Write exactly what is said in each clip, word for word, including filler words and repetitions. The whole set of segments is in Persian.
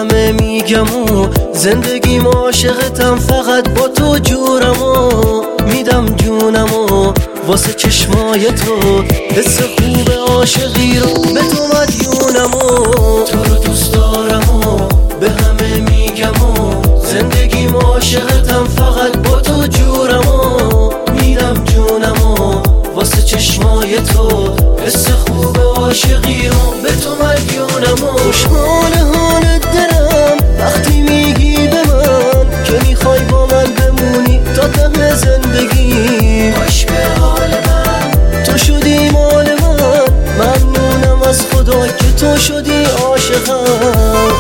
همه میگم و زندگیم عاشقتم، فقط با تو جورم و میدم جونم و واسه چشمای تو، حس خوب عاشقی رو به تو مدیونم و تو رو دوست دارم و به همه میگم و زندگیم عاشقتم، فقط با تو جورم و میدم جونم و واسه چشمای تو، حس خوب عاشقی رو به تو مدیونم و خوشحال حال دلم وقتی میگی به من که میخوای با من بمونی تا ته زندگی. باش به حال من تو شدی مال من، ممنونم از خدا که تو شدی عاشقم.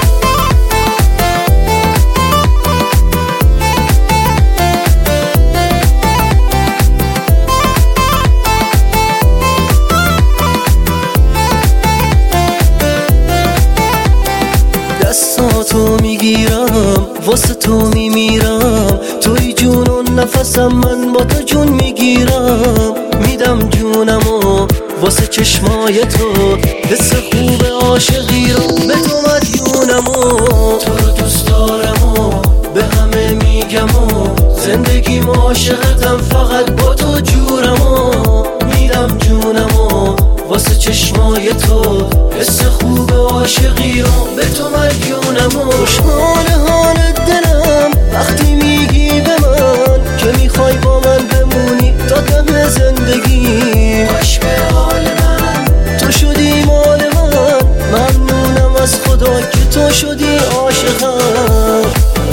دستاتو میگیرم واسه تو میمیرم، توی جون و نفسم، من با تو جون میگیرم، میدم جونم و واسه چشمای تو، حس خوب عاشقی رو به تو مدیونم و تو رو دوست دارم و به همه میگم و زندگیم عاشقتم، فقط با تو جورم و میدم جونم و واسه چشمای تو، حس خوب عاشقی رو به تو مدیونم و خوشحال حال دلم وقتی میگی به من که میخوای با من بمونی تا ته زندگی. باش به حال من تو شدی مال من، ممنونم از خدا که تو شدی عاشقم.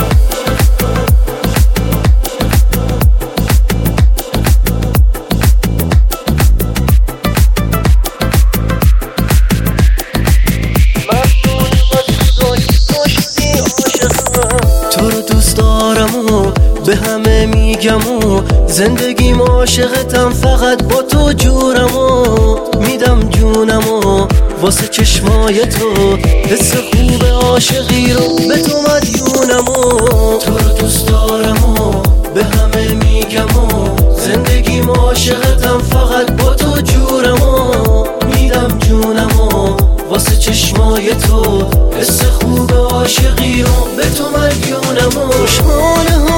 به همه میگم و زندگیم عاشقتم، فقط با تو جورم و میدم جونم و واسه چشمای تو، حس خوب عاشقی رو به تو مدیونم و تو رو دوست دارم و به همه میگم و زندگیم عاشقتم، فقط با تو جورم و میدم جونم و واسه چشمای تو، حس خوب عاشقی رو به تو مدیونم و خوشحال